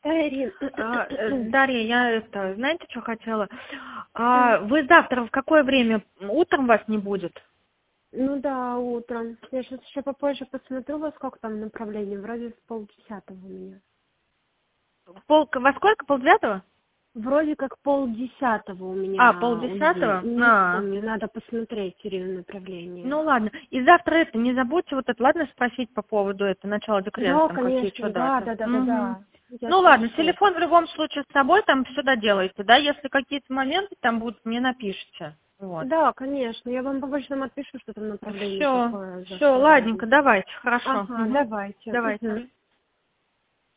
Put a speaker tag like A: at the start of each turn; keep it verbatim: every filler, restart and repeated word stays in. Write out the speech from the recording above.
A: Да, Ирин.
B: А, э, Дарья, я это, знаете, что хотела? А, вы завтра в какое время? Утром вас не будет?
A: Ну да, утром. Я сейчас еще попозже посмотрю, во сколько там направлений. Вроде с полдесятого у меня.
B: Пол, во сколько? Полдевятого?
A: Вроде как полдесятого у
B: А,
A: меня УЗИ.
B: полдесятого?
A: Не
B: А,
A: помню, надо посмотреть, Ирина, направление.
B: ну ладно. И завтра это, не забудьте вот это, ладно, спросить по поводу это, начала декрета,
A: Да,
B: там какие
A: конечно,
B: что
A: да,
B: даты.
A: да, да, да,
B: Мгм.
A: да. Я
B: Ну ладно,
A: спрошу.
B: телефон в любом случае с собой, там все доделаете, да? Если какие-то моменты там будут, мне напишите. Вот.
A: Да, конечно. Я вам попозже там отпишу, что там направление
B: Все,
A: какое
B: все,
A: завтра
B: ладненько,
A: вроде.
B: давайте, хорошо.
A: Ага,
B: Мгм.
A: давайте.
B: Давайте.
A: Мгм.